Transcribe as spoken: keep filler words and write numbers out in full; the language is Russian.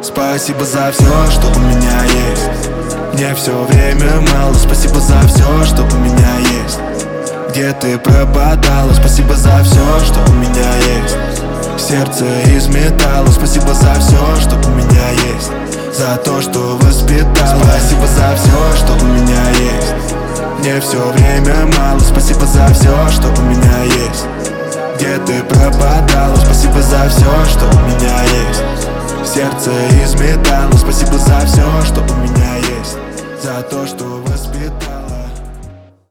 Спасибо за все, что у меня есть. Мне все время мало. Спасибо за все, что у меня есть. Где ты пропадала? Спасибо за все, что у меня есть. Сердце из металла. Спасибо за все, что у меня есть. За то, что воспитала. Спасибо за все, что у меня есть. Мне все время мало. Спасибо за все, что у меня есть. Где ты пропадала? Спасибо за